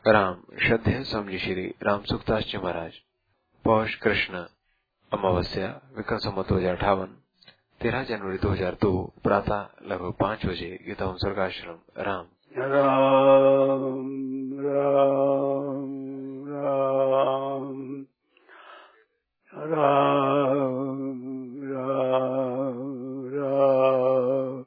राम श्रद्धेय स्वामी श्री राम सुखदास जी महाराज। पौष कृष्ण अमावस्या विक्रम संवत 2058 13 जनवरी 2002 प्रातः लगभग 5 बजे गीता स्वर्गाश्रम। राम राम राम राम राम राम राम।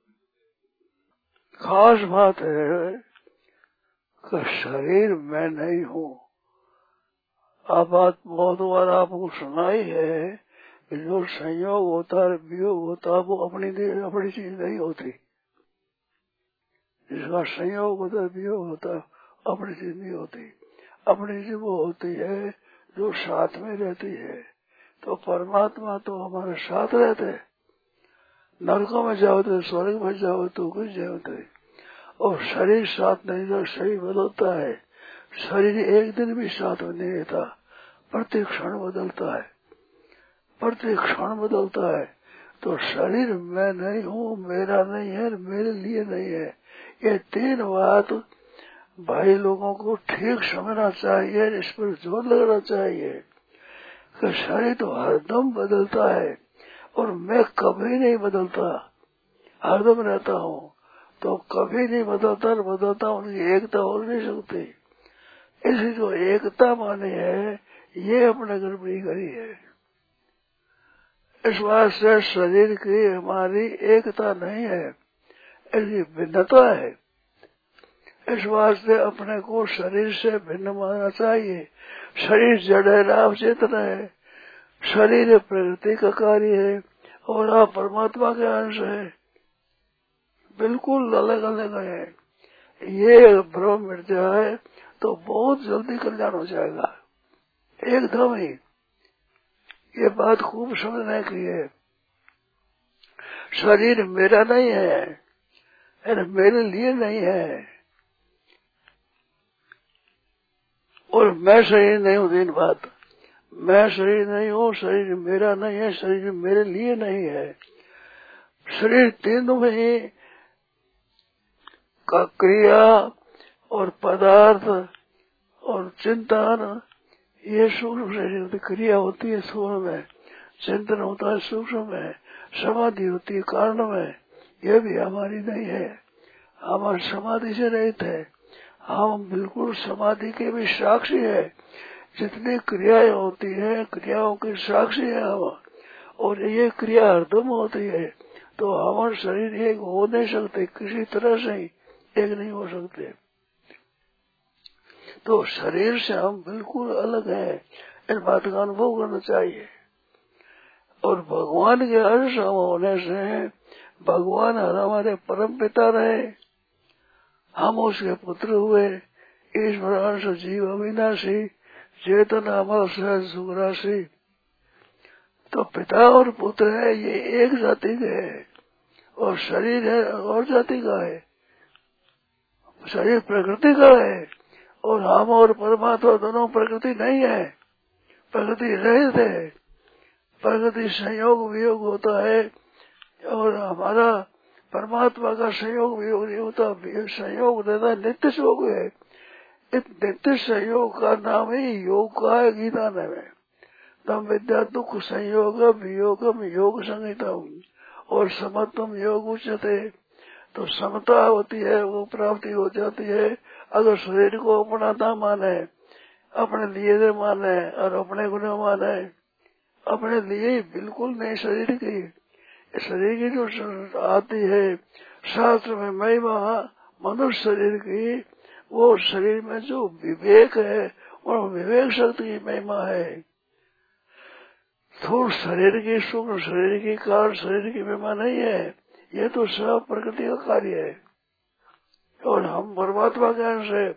खास बात है कि शरीर मैं नहीं हूँ। आप बात बहुत बार आपको सुनाई है कि जो संयोग होता है, वियोग होता है, वो अपनी चीज नहीं होती। जिसका संयोग होता है, वियोग होता है, अपनी चीज नहीं होती। अपनी चीज वो होती है जो साथ में रहती है। तो परमात्मा तो हमारे साथ रहते, नरकों में जाओ तो, स्वर्ग में जाओ तो कुछ जाओ, और शरीर साथ नहीं, तो शरीर बदलता है। शरीर एक दिन भी साथ में नहीं रहता, प्रत्येक क्षण बदलता है, प्रत्येक क्षण बदलता है। तो शरीर मैं नहीं हूँ, मेरा नहीं है, मेरे लिए नहीं है। ये तीन बात भाई लोगों को ठीक समझना चाहिए, इस पर जोर लगना चाहिए कि शरीर तो हरदम बदलता है और मैं कभी नहीं बदलता, हरदम रहता हूँ। तो कभी नहीं बदलता उनकी एकता हो नहीं सकती। इसी जो एकता मानी है, ये अपने गड़बड़ी करी है। इस बात से शरीर की हमारी एकता नहीं है, इसकी भिन्नता है। इस बात से अपने को शरीर से भिन्न मानना चाहिए। शरीर जड़ है, आप चेतन है। शरीर प्रकृति का कार्य है और आप परमात्मा के अंश है, बिल्कुल अलग अलग है। ये भ्रम मिट जाए तो बहुत जल्दी कल्याण हो जाएगा, एकदम ही। ये बात खूब समझने की है। शरीर मेरा नहीं है, मेरे लिए नहीं है, और मैं शरीर नहीं हूँ। दिन बात, मैं शरीर नहीं हूँ, शरीर मेरा नहीं है, शरीर मेरे लिए नहीं है। शरीर तीनों में ही का क्रिया और पदार्थ और चिंतन, ये सूक्ष्म शरीर की क्रिया होती है सूक्ष्म में, चिंतन होता है सूक्ष्म में, समाधि होती है कारण में। ये भी हमारी नहीं है, हमारे समाधि से रहित है। हम बिल्कुल समाधि के भी साक्षी है। जितनी क्रियाएं होती है, क्रियाओं के साक्षी है हम, और ये क्रिया हरदम होती है। तो हमारे शरीर एक हो नहीं सकते, किसी तरह से ही एक नहीं हो सकते। तो शरीर से हम बिल्कुल अलग हैं, इस बात का अनुभव करना चाहिए। और भगवान के अंश हम होने से भगवान हमारे परम पिता रहे, हम उसके पुत्र हुए। ईश्वर अंश जीव अविनाशी, चेतन अमर सहज सुखराशि। तो पिता और पुत्र है, ये एक जाति के है, और शरीर है और जाति का है। शरीर प्रकृति का है, और हम और परमात्मा दोनों प्रकृति नहीं है, प्रकृति रहित है। प्रकृति संयोग वियोग होता है, और हमारा परमात्मा का संयोग वियोग नहीं होता। संयोग रहता है, नित्य योग है। इस नित्य संयोग का नाम ही योग का है गीता में। तम विद्या दुख संयोग वियोगम योग संहिता, और समत्वम योग उच्यते। तो समता होती है, वो प्राप्ति हो जाती है अगर शरीर को अपना ना माने, अपने लिए न माने और अपने को न माने। अपने लिए बिल्कुल नहीं, शरीर की जो आती है शास्त्र में महिमा मनुष्य शरीर की, वो शरीर में जो विवेक है और विवेक शक्ति की महिमा है। स्थूल शरीर की, सूक्ष्म शरीर की, कारण शरीर की महिमा नहीं है। ये तो सब प्रकृति का कार्य है, और हम परमात्मा के अंश है।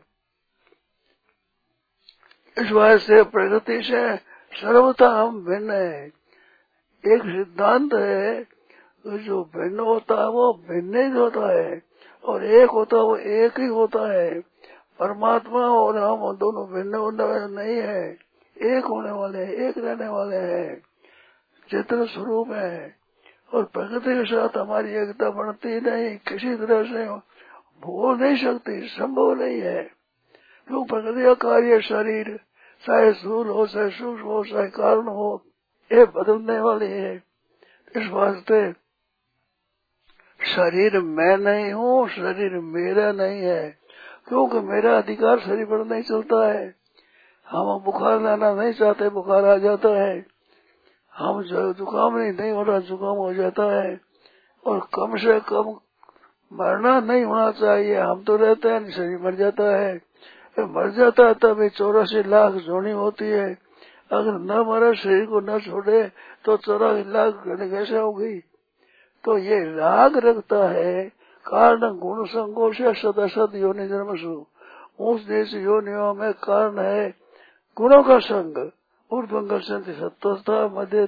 इस वजह से प्रकृति से सर्वथा हम भिन्न है। एक सिद्धांत है, जो भिन्न होता है वो भिन्न ही होता है, और एक होता है वो एक ही होता है। परमात्मा और हम दोनों भिन्न होने नहीं है, एक होने वाले हैं, एक रहने वाले हैं, चेतन स्वरूप है। और प्रकृति के साथ हमारी एकता बनती नहीं, किसी तरह से हो नहीं सकती, संभव नहीं है। क्यों प्रकृति का कार्य शरीर, चाहे स्थूल हो, चाहे सूक्ष्म हो, चाहे कारण हो, ये बदलने वाले है। इस वास्ते शरीर मैं नहीं हूँ, शरीर मेरा नहीं है, क्योंकि मेरा अधिकार शरीर पर नहीं चलता है। हम बुखार लाना नहीं चाहते, बुखार आ जाता है। हम जुकाम नहीं हो रहा, जुकाम हो जाता है। और कम से कम मरना नहीं होना चाहिए, हम तो रहते हैं, शरीर मर जाता है। मर जाता है तब 84 लाख जोनी होती है। अगर न मरे, शरीर को न छोड़े, तो 84 लाख घड़ी कैसे होगी। तो ये राग रखता है, कारण गुण संगों से सदसद योनि जन्मसु, उस देश योनियों में कारण है गुणों का संग। ऊर्ध्वंग संति सत्वस्था, मध्य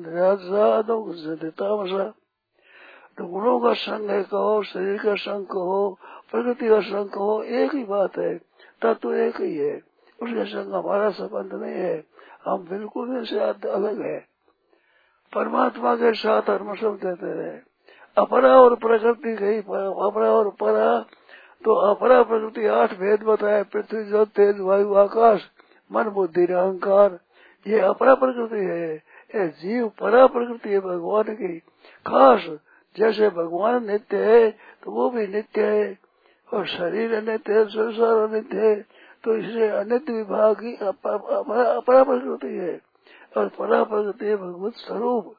तामसा। तो गुणों का संग है कहो, शरीर का संग कहो, प्रकृति का संग कहो, एक ही बात है, तत्व एक ही है। उसके संग हमारा संबंध नहीं है, हम बिल्कुल इनसे अलग है। परमात्मा के साथ हम सब देते रहे। अपरा और प्रकृति गई, अपरा और परा, तो अपरा प्रकृति 8 भेद बताए, पृथ्वी जल तेज वायु आकाश मन बुद्धि अहंकार, ये अपरा प्रकृति है। ये जीव परा प्रकृति है भगवान की खास। जैसे भगवान नित्य है तो वो भी नित्य है, और शरीर अनित्य है, संसार अनित्य है, तो इसलिए अनित्य विभाग की अपरा प्रकृति है, और परा प्रकृति है भगवत स्वरूप।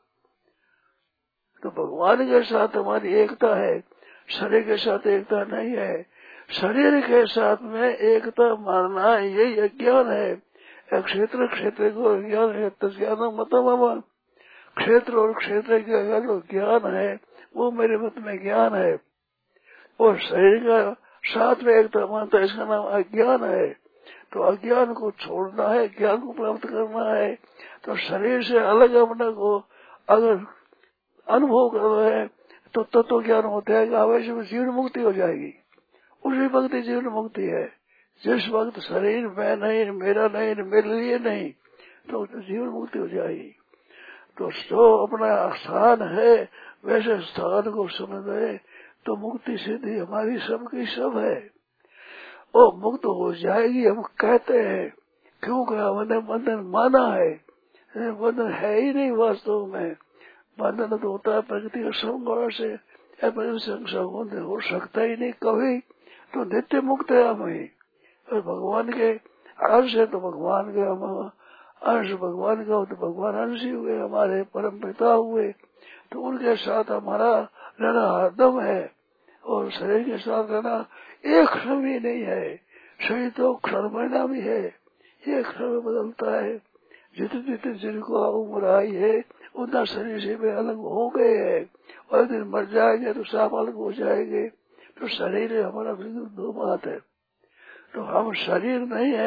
तो भगवान के साथ हमारी एकता है, शरीर के साथ एकता नहीं है। शरीर के साथ में एकता मानना यही अज्ञान है। क्षेत्र क्षेत्र को ज्ञान है, तज्ञान मतलब क्षेत्र और क्षेत्र का जो ज्ञान है वो मेरे मत में ज्ञान है। और शरीर का साथ में एकता मानता है, इसका नाम अज्ञान है। तो अज्ञान को छोड़ना है, ज्ञान को प्राप्त करना है। तो शरीर से अलग अपने को अगर अनुभव करना है तो तत्व ज्ञान होता है, अवश्य में जीवन मुक्ति हो जाएगी। उसी वक्त जीवन मुक्ति है। जिस वक्त शरीर मैं नहीं, मेरा नहीं, मेरे लिए नहीं, तो जीवन मुक्ति हो जाएगी। तो जो अपना स्थान है वैसे स्थान को समझे तो मुक्ति सिद्धि हमारी सबकी सब है। और मुक्त हो जाएगी हम कहते हैं, क्योंकि हमने बंधन माना है। बंधन है ही नहीं वास्तव में। बंधन तो होता है प्रकृति के संग से, प्रकृति हो सकता ही नहीं कभी। तो नित्य मुक्त है हम ही। और भगवान के अंश है तो भगवान के हम अंश, भगवान का हो तो भगवान अंश ही हुए, हमारे परम पिता हुए। तो उनके साथ हमारा रहना हरदम है। और शरीर के साथ रहना एक क्षण भी नहीं है। शरीर तो क्षण महीना भी है, एक क्षण में बदलता है। जितने जितने जिनको उम्र आई है उतना शरीर से भी अलग हो गए हैं। और दिन मर जाएंगे तो सब अलग हो जाएंगे। तो शरीर हमारा बिल्कुल दो बात है। तो हम शरीर नहीं है,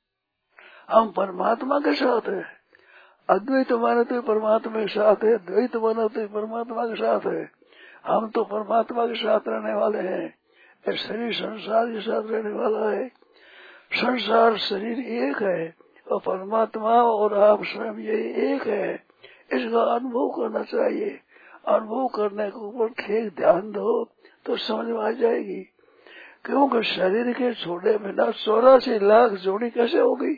हम परमात्मा के साथ है। अद्वैत माने तो परमात्मा के साथ है, द्वैत माने तो परमात्मा के साथ है। हम तो परमात्मा के साथ रहने वाले हैं। शरीर संसार के साथ रहने वाला है। संसार शरीर एक है और परमात्मा और आप स्वयं ये एक है। इसका अनुभव करना चाहिए। अनुभव करने के ऊपर ठीक ध्यान दो तो समझ में आ जाएगी। क्योंकि शरीर के छोड़े बिना 84 लाख जोड़ी कैसे होगी।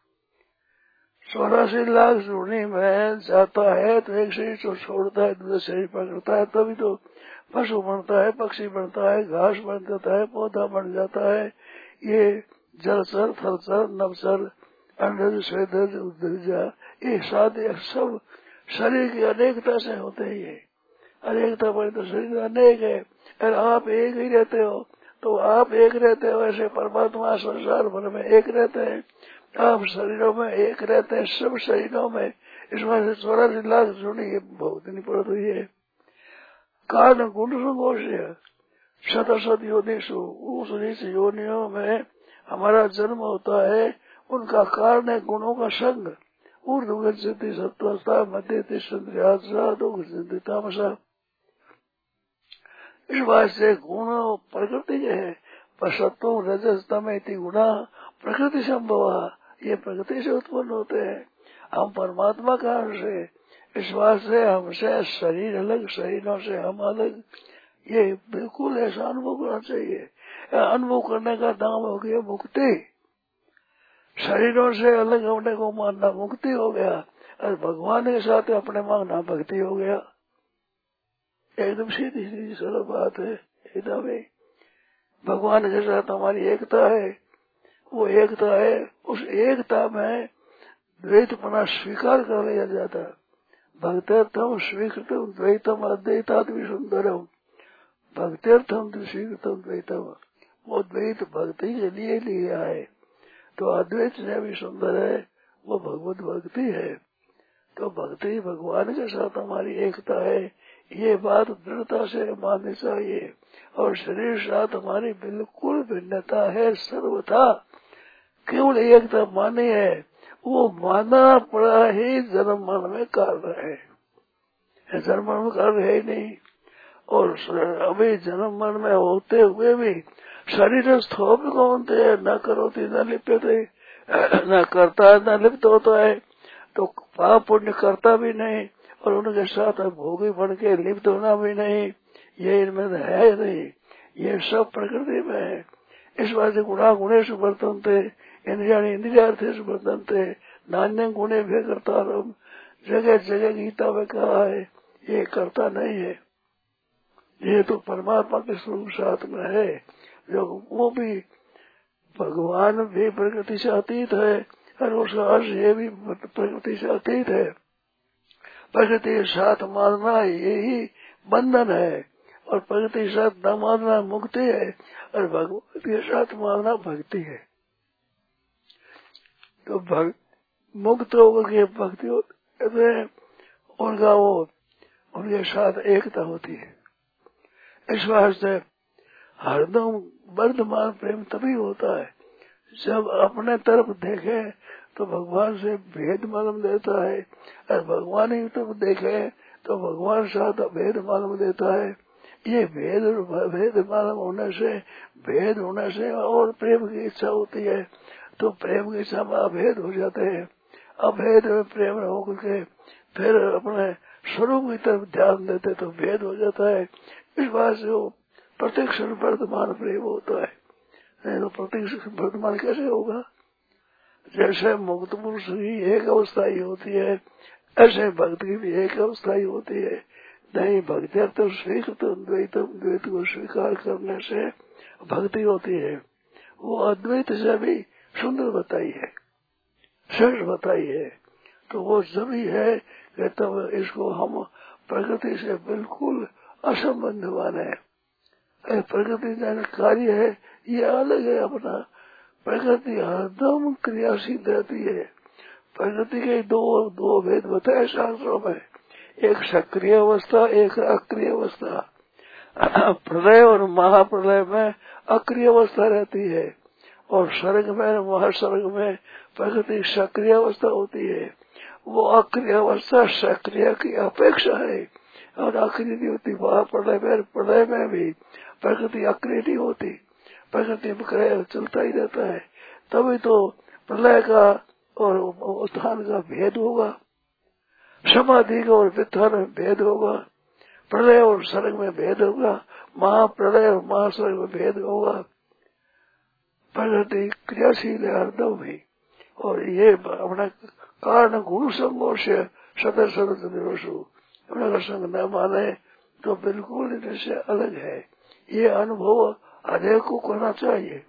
84 लाख जोड़ी में जाता है तो एक शरीर को छोड़ता है, दूसरे शरीर पकड़ता है, तभी तो पशु बनता है, पक्षी बनता है, घास बन जाता है, पौधा बन जाता है। ये जलचर, थलचर, नवचर, अंडज, स्वेदज, उद्भिजा, ये सारे सब शरीर की अनेकता से होते ही है। अनेकता बड़ी तो शरीर अनेक है। अगर आप एक ही रहते हो तो आप एक रहते हो, ऐसे परमात्मा संसार भर में एक रहते हैं। आप शरीरों में एक रहते हैं, सब शरीरों में। इस वजह से 84 लाख जोड़ी बहुत नहीं पड़त हुई है। कारण गुण संगोष्य शतशत योनिषु, उस योनियों में हमारा जन्म होता है। उनका कारण है गुणों का संग। ऊर्ध्व सिद्धि सत्वस्था, मध्य सिद्धि तामसा। इस बात से गुण प्रकृति के है। पर सत्व रजस तम इति गुणा प्रकृति संभव, ये प्रकृति से उत्पन्न होते हैं। हम परमात्मा का अंश है। इस बात से हमसे शरीर अलग, शरीरों से हम अलग, ये बिल्कुल ऐसा अनुभव करना चाहिए। अनुभव करने का नाम हो गया मुक्ति। शरीरों से अलग होने को मानना मुक्ति हो गया, और भगवान के साथ अपने मांगना भक्ति हो गया। एकदम सीधी सीधी सरल बात है। एकदम ही भगवान के साथ हमारी एकता है, वो एकता है, उस एकता में द्वैतपना स्वीकार कर लिया जाता है। भक्त्यर्थम स्वीकृतम द्वैतम अद्वैतादि सुंदरम, भक्त्यर्थम स्वीकृतम द्वैतम, वो द्वैत भक्ति के लिए लिया है। तो अद्वैत से भी सुंदर है, वो भगवत भक्ति है। तो भक्ति भगवान के साथ हमारी एकता है, ये बात दृढ़ता से माननी चाहिए। और शरीर साथ हमारी बिल्कुल भिन्नता है, सर्वथा केवल एकता मानी है, वो माना पड़ा ही जन्म मरण में कार्य है, जन्म मरण में कार्य है ही नहीं। और अभी जन्म मरण में होते हुए भी शरीर स्थोप कौनते है, न करोती न लिप्यते, न करता न लिप्त होता है, तो पाप पुण्य करता भी नहीं, और उनके साथ भोगी बन के लिप्त होना भी नहीं, ये इनमें है नहीं, ये सब प्रकृति में है। इस बात से गुणा गुणेश वर्तनते, इंद्रियाणि इंद्रियार्थेश वर्तनते, नान्य गुणे भी करता रम, जगह जगह गीता में कहा है, ये करता नहीं है। ये तो परमात्मा के स्वरूप साथ में है, जो वो भी भगवान भी प्रकृति से अतीत है, और उसका अर्थ ये भी प्रकृति से अतीत है। प्रकृति के साथ मानना यही बंधन है, और प्रकृति के साथ न मानना मुक्ति है, और भगवत के साथ मानना भक्ति है। तो मुक्त होकर के भक्ति होते हैं, उनका वो उनके साथ एकता होती है। इस वास्ते हरदम वर्धमान प्रेम तभी होता है जब अपने तरफ देखे तो भगवान से भेद मालूम देता है, और भगवान ही तरफ देखे तो भगवान साथ भेद मालूम देता है। ये भेद मालूम होने से और प्रेम की इच्छा होती है, तो प्रेम की इच्छा में अभेद हो जाते हैं। अभेद में प्रेम होकर के फिर अपने स्वरूप की तरफ ध्यान देते तो भेद हो जाता है। इस बात से वो प्रत्यक्ष वर्तमान प्रेम होता है, नहीं तो प्रत्यक्ष वर्तमान कैसे होगा। जैसे मुक्त पुरुष की एक अवस्था ही होती है, ऐसे भक्ति की भी एक अवस्था ही होती है। नहीं भक्ति तो स्वीकृत द्वैत को स्वीकार करने से भक्ति होती है। वो अद्वैत से भी सुंदर बताई है, श्रेष्ठ बताई है। तो वो सभी है कि तब इसको हम प्रकृति से बिल्कुल असंबंध माने। प्रकृति जैसे कार्य है ये अलग है अपना। प्रकृति हरदम क्रियाशील रहती है। प्रकृति के दो भेद बताए शास्त्रों में, एक सक्रिय अवस्था, एक अक्रिय अवस्था। प्रलय और महाप्रलय में अक्रिय अवस्था रहती है, और सर्ग में महासर्ग में प्रकृति सक्रिय अवस्था होती है। वो अक्रिय अवस्था सक्रिय की अपेक्षा है, और अक्रिय नहीं होती। प्रलय में भी प्रकृति अक्रिय नहीं होती, प्रकृति में क्रय चलता ही रहता है। तभी तो प्रलय का और उत्थान का भेद होगा, समाधि का और व्युत्थान में भेद होगा, प्रलय और सर्ग में भेद होगा, महाप्रलय और महासर्ग में भेद होगा। प्रकृति क्रियाशील है हरदम ही, और ये अपना कारण गुरु संघर्ष सदस्य अपना संग न माने तो बिल्कुल इनसे अलग है। ये अनुभव हरेक को करना चाहिए।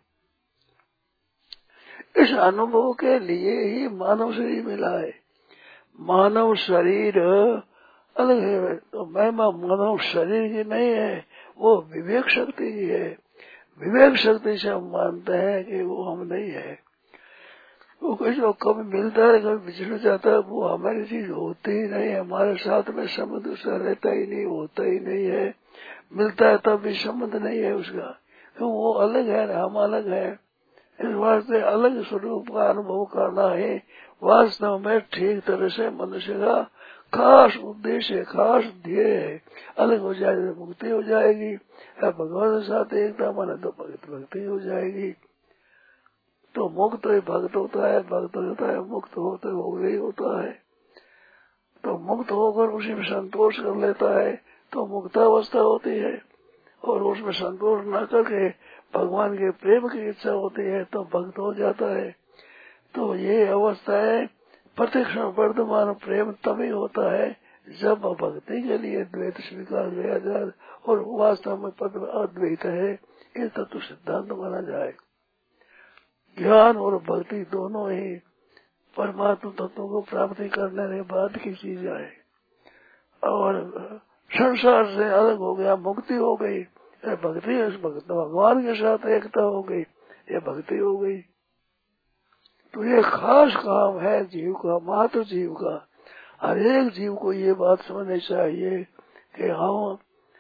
इस अनुभव के लिए ही मानव शरीर मिला है। मानव शरीर अलग है, तो महिमा मानव शरीर की नहीं है, वो विवेक शक्ति की है। विवेक शक्ति से हम मानते हैं कि वो हम नहीं है। वो कुछ कभी मिलता है कभी बिछड़ जाता है, वो हमारी चीज होती ही नहीं है। हमारे साथ में संबंध उसका रहता ही नहीं, होता ही नहीं है। मिलता है तब भी संबंध नहीं है उसका, तो वो अलग है, हम अलग है। इस वास्ते अलग स्वरूप का अनुभव करना है वास्तव में ठीक तरह से मनुष्य का खास उद्देश्य, खास ध्येय है। अलग हो जाएगी तो मुक्ति हो जाएगी, भगवान के साथ एकता माने तो भक्ति हो जाएगी। तो मुक्त भक्त होता है, भक्त होता है, मुक्त होते हो गई होता है। तो मुक्त होकर उसी में संतोष कर लेता है तो मुक्तावस्था होती है, और उसमें संतोष न करके भगवान के प्रेम की इच्छा होती है तो भक्त हो जाता है। तो ये अवस्था है प्रत्यक्ष वर्तमान प्रेम तभी होता है जब भक्ति के लिए द्वैत स्वीकार किया जाए और वास्तव में पद अद्वैत है ये तत्व सिद्धांत माना जाए। ज्ञान और भक्ति दोनों ही परमात्मा तत्व को प्राप्ति करने के बाद की चीजें है और संसार से अलग हो गया, मुक्ति हो गई, भक्ति भगवान के साथ एकता हो गई, ये भक्ति हो गई। तो ये खास काम है जीव का, मात्र जीव का। हर एक जीव को ये बात समझनी चाहिए कि हम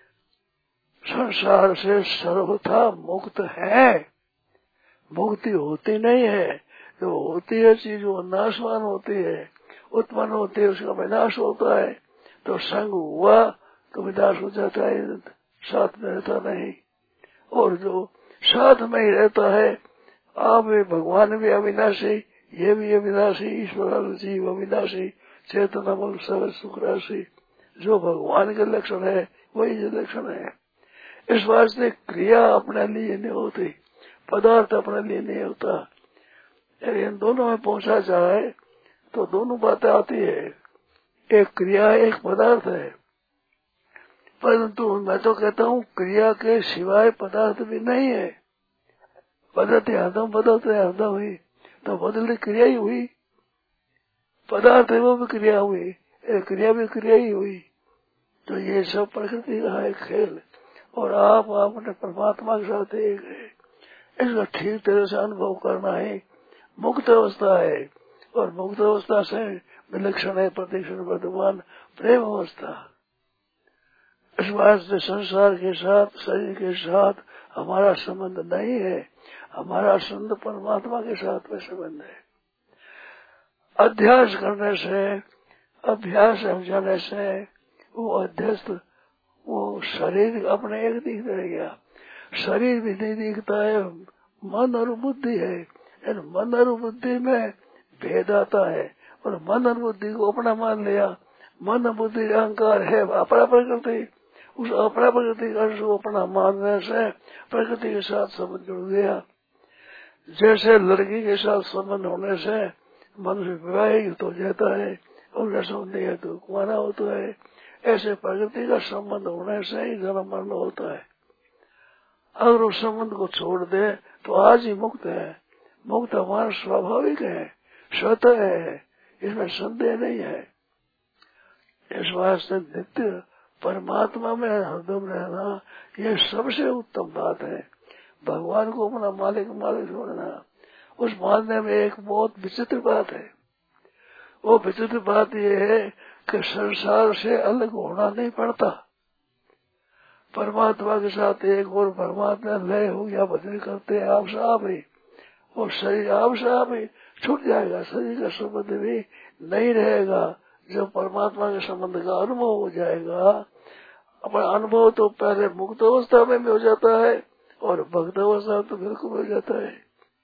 संसार से सर्वथा मुक्त है। मुक्ति होती नहीं है, जो होती है चीज वो नाशवान होती है, उत्पन्न होती है, उसका विनाश होता है। तो संग हुआ तो विनाश हो जाता है, साथ में रहता नहीं। और जो साथ में ही रहता है, आप भगवान भी अविनाशी, ये भी अविनाशी, ईश्वर जीव अविनाशी, चेतना मूल सब सुख राशि, जो भगवान के लक्षण है वही जो लक्षण है। इस वास्ते क्रिया अपने लिए नहीं होती, पदार्थ अपने लिए नहीं होता। इन दोनों में पहुंचा जाए तो दोनों बातें आती है, एक क्रिया एक पदार्थ है। परंतु मैं तो कहता हूँ क्रिया के सिवाय पदार्थ भी नहीं है। बदलते हरदम हुई तो बदलती क्रिया ही हुई, पदार्थ है वो भी क्रिया हुई, क्रिया भी क्रिया ही हुई। तो ये सब प्रकृति का एक खेल और आप अपने परमात्मा के साथ एक है, इसका ठीक तरह से अनुभव करना है। मुक्त अवस्था है और मुक्त अवस्था से विलक्षण है प्रत्यक्ष वर्तमान प्रेम अवस्था। इस वास्ते संसार के साथ, शरीर के साथ हमारा संबंध नहीं है, हमारा संबंध परमात्मा के साथ में संबंध है। अध्यास करने से, अभ्यास हो जाने से वो अध्यस्त, वो शरीर अपने एक दिखता रह गया, शरीर भी नहीं दिखता है, मन और बुद्धि है। इन मन और बुद्धि में भेद आता है और मन और बुद्धि को अपना मान लिया। मन बुद्धि अहंकार है अपना प्रकृति, उस अपना प्रकृति का अपना मानने से प्रकृति के साथ संबंध जुड़ गया। जैसे लड़की के साथ संबंध होने से मनुष्य विवाहित हो जाता है और रसोंदी है तो कुआरा होता है, ऐसे प्रकृति का संबंध होने से ही जन्म मरण होता है। अगर उस संबंध को छोड़ दे तो आज ही मुक्त है। मुक्त हमारा स्वाभाविक है, स्वतः है, इसमें संदेह नहीं है। इस वास्ते नित्य परमात्मा में हरदम रहना यह सबसे उत्तम बात है। भगवान को अपना मालिक छोड़ना, उस मानने में एक बहुत विचित्र बात है। वो विचित्र बात यह है कि संसार से अलग होना नहीं पड़ता। परमात्मा के साथ एक और परमात्मा लय हो गया, भजन करते हैं आप साहब ही, और शरीर आप साहब ही छूट जाएगा, शरीर का संबंध भी नहीं रहेगा। जब परमात्मा के संबंध का अनुभव हो जाएगा, अपना अनुभव तो पहले मुक्त अवस्था में भी हो जाता है और भक्त अवस्था तो बिल्कुल हो जाता है।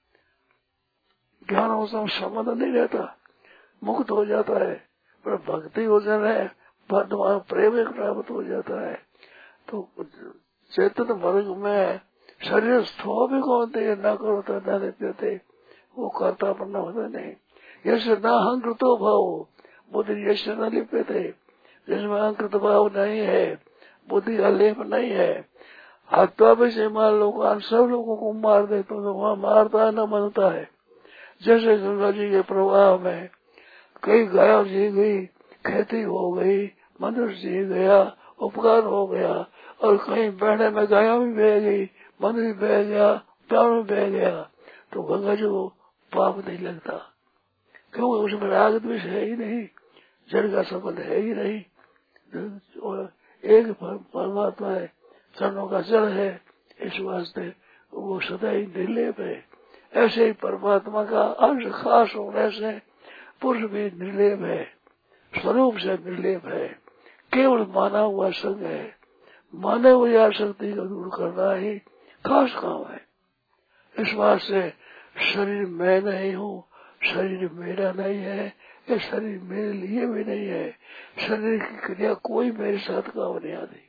ज्ञान अवस्था में संबंध नहीं रहता, मुक्त हो जाता है, पर भक्ति हो जाना है, प्रेम प्राप्त हो जाता है। तो चेतन वर्ग में शरीर स्थो भी होते न करो न पीते, वो करता पन्ना होता नहीं। यश न अहंकृतो भाव बुद्धि यश न लिप्यते, जिसमें अहंकृत भाव नहीं है, बुद्धि का लेप नहीं है। हत्या भी से मार लोग सब लोगों को मार दे तो वहाँ मारता है न बनता है। जैसे गंगा जी के प्रवाह में कई गायों जी गई, खेती हो गई, मनुष्य जी गया, उपकार हो गया, और कहीं बहने में गायों भी बह गई, मनुष्य बह गया, प्राण भी बह गया, तो गंगा जी को पाप नहीं लगता, क्योंकि उसमें राग द्वेष है ही नहीं, जड़ का संबंध है ही नहीं। एक परमात्मा है, चरणों का जड़ है, इस वास्ते वो सदा ही निर्लेप है। ऐसे ही परमात्मा का अंश खास होने से पुरुष भी निर्लेप है, स्वरूप से निर्लेप है, केवल माना हुआ संग है। माने हुई आसक्ति को दूर करना ही खास काम है। इस बात से शरीर मैं नहीं हूँ, शरीर मेरा नहीं है, ये शरीर मेरे लिए भी नहीं है, शरीर की क्रिया कोई मेरे साथ काम नहीं आती।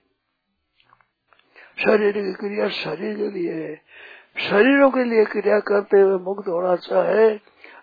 शरीर की क्रिया शरीर के लिए है, शरीरों के लिए क्रिया करते हुए मुक्त होना चाहे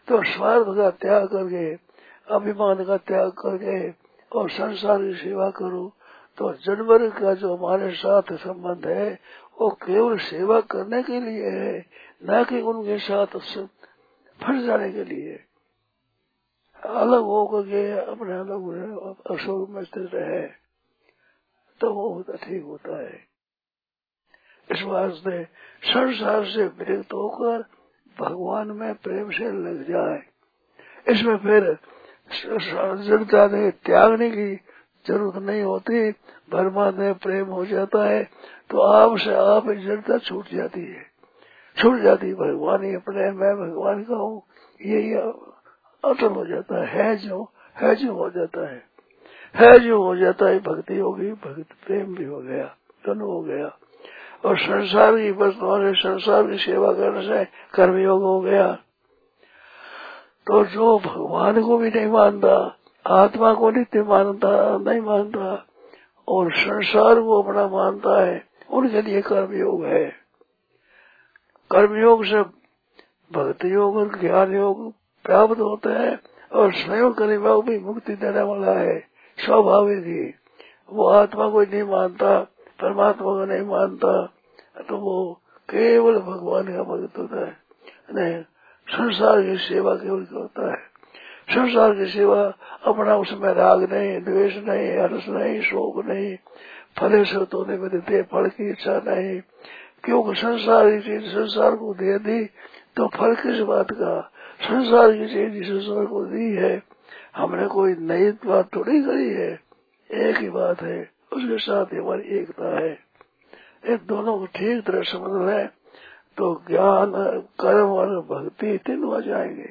तो स्वार्थ का त्याग करके, अभिमान का त्याग करके और संसार की सेवा करो, तो जानवर का जो हमारे साथ संबंध है वो केवल सेवा करने के लिए है, न कि उनके साथ फंस जाने के लिए। अलग होकर के अपने अलग अशोक में स्थित रहे तो वो ठीक होता है। इस वास्ते संसार से विरक्त होकर भगवान में प्रेम से लग जाए। इसमें फिर जड़ता ने त्यागने की जरूरत नहीं होती। परमात्मा में प्रेम हो जाता है तो आपसे आप जड़ता छूट जाती है, छूट जाती है। भगवान ही अपने, मैं भगवान का हूँ, यही अटल हो जाता है जो हो जाता है जो हो जाता है। भक्ति होगी, भक्ति प्रेम भी हो गया, दोनों हो गया। और संसार की वस्तुओं से, संसार की सेवा करने से कर्मयोग हो गया। तो जो भगवान को भी नहीं मानता, आत्मा को नित्य नहीं मानता और संसार को अपना मानता है, उनके लिए कर्मयोग है। कर्मयोग से भक्ति योग और ज्ञान योग प्राप्त होते हैं और स्वयं कर्मयोग भी मुक्ति देने वाला है। स्वाभाविक ही वो आत्मा को नहीं मानता, परमात्मा को नहीं मानता, तो वो केवल भगवान का भक्त होता है, नहीं संसार की सेवा केवल करता है। संसार की सेवा अपना, उसमें राग नहीं, द्वेष नहीं, हर्ष नहीं, शोक नहीं, फल से होने में देते फल की इच्छा नहीं। क्योंकि संसार की चीज संसार को दे दी तो फल किस बात का? संसार की चीज संसार को दी है, हमने कोई नई बात थोड़ी करी है, एक ही बात है, उसके साथ हमारी एकता है। इन दोनों को ठीक तरह समझ लें तो ज्ञान, कर्म और भक्ति तीनों आ जाएंगे।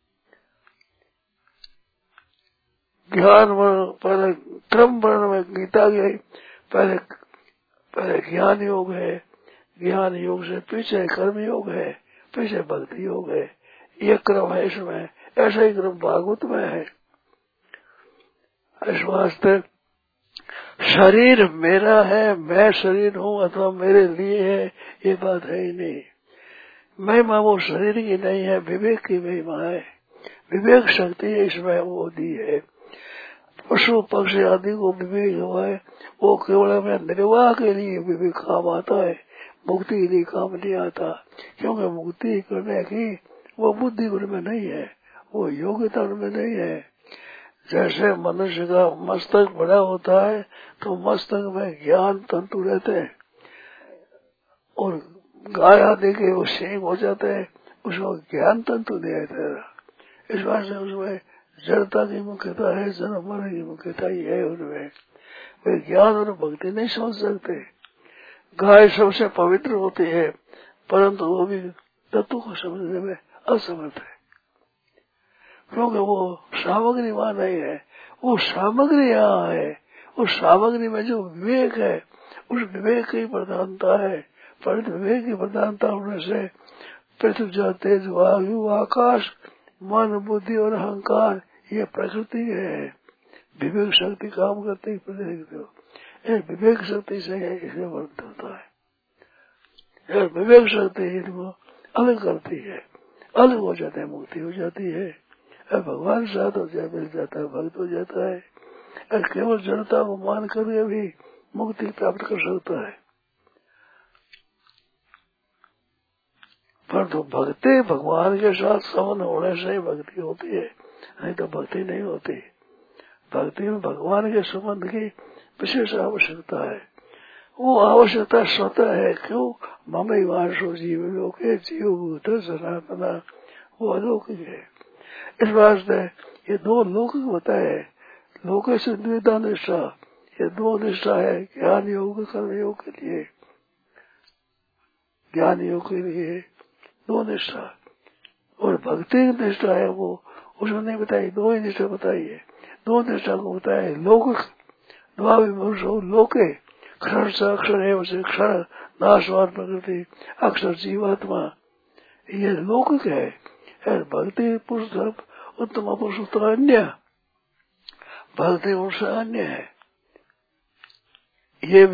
ज्ञान पहले क्रम वर्ण में गीता गई, पहले ज्ञान योग है, ज्ञान योग से पीछे कर्म योग है, पीछे भक्ति योग है। ये क्रम है इसमें, ऐसा ही क्रम भागवत में है। इस वास्ते शरीर मेरा है, मैं शरीर हूँ अथवा मेरे लिए है, ये बात है ही नहीं। महिमा वो शरीर की नहीं है, विवेक की महिमा है। विवेक शक्ति इसमें वो दी है। पशु पक्षी आदि को विवेक हुआ है, वो केवल अपने निर्वाह के लिए विवेक काम आता है, मुक्ति के लिए काम नहीं आता। क्योंकि मुक्ति करने की वो बुद्धि उनमें नहीं है, वो योग्यता उनमें नहीं है। जैसे मनुष्य का मस्तक बड़ा होता है तो मस्तक में ज्ञान तंतु रहते हैं, और गाय आदि के वो सींग हो जाते हैं, उसमें ज्ञान तंतु नहीं रहता। इस बात से उसमें जड़ता की मुख्यता है, जन्म मरण की मुख्यता ही है उनमें। वे ज्ञान और भक्ति नहीं समझ सकते। गाय सबसे पवित्र होती है, परंतु वो भी तत्व को समझने में असमर्थ है, क्योंकि वो सामग्री वहां नहीं है, वो सामग्री यहाँ है। उस सामग्री में जो विवेक है, उस विवेक की प्रधानता है। पर विवेक की प्रधानता होने से पृथ्वी, तेज, वायु, आकाश, मन, बुद्धि और अहंकार, ये प्रकृति है। विवेक शक्ति काम करती है, विवेक शक्ति से इसे वर्त होता है। विवेक शक्ति इनको अलग करती है, अलग हो जाते हैं, मुक्ति हो जाती है, भगवान साथ हो जाए, मिल जाता है, भक्त हो जाता है, और केवल जनता को मान कर भी मुक्ति प्राप्त कर सकता है। परंतु भक्ति भगवान के साथ संबंध होने से ही भक्ति होती है, नहीं तो भक्ति नहीं होती। भक्ति में भगवान के संबंध की विशेष आवश्यकता है। वो आवश्यकता स्वतः है। क्यों? ममई वासो जीव लोके जीव भूत सनातना, वो अलौकिक है। इस वास्ते ये दो लौकिक होता है, लोके से द्विधा निष्ठा, ये दो निष्ठा है, ज्ञान योग कर्म योग के लिए। ज्ञान योग के लिए दो निष्ठा, और भक्ति की निष्ठा है वो उसने नहीं बताई, दो ही निष्ठा बताई है। दो निष्ठा को बताया लौकिक, द्वाविमर्शो लोके, क्षण से अक्षर एवं से क्षण नाशवान प्रकृति, अक्षर जीवात्मा, ये लौकिक है। भक्ति पुरुष उत्तम पुरुष उत्तम अन्य, भक्ति उनसे अन्य है। ये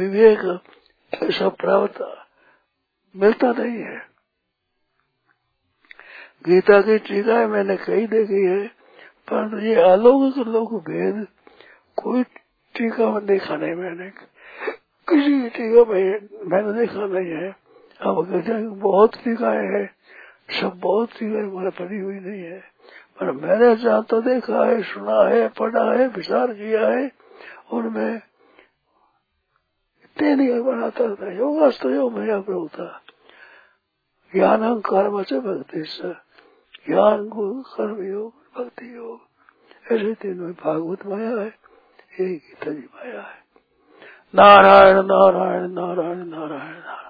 विवेक ऐसा प्राप्त मिलता नहीं है। गीता की टीका मैंने कई देखी है, पर ये अलौकिक लोक भेद कोई टीका में देखा नहीं मैंने, किसी की टीका में मैंने देखा नहीं है। अब कहते बहुत टीकाएं है, सब बहुत टीकाएं मैंने पढ़ी हुई नहीं है, पर मैंने जहाँ तो देखा है, सुना है, पढ़ा है, विचार किया है, उनमें इतने नहीं बनाता था। योगास्त योग मेरा प्रभु था, ज्ञान कर्म से भक्ति से, ज्ञान कर्म योग भक्ति योग, ऐसे तीनों भागवत माया है, यही गीता जी माया है। नारायण नारायण नारायण नारायण नारायण।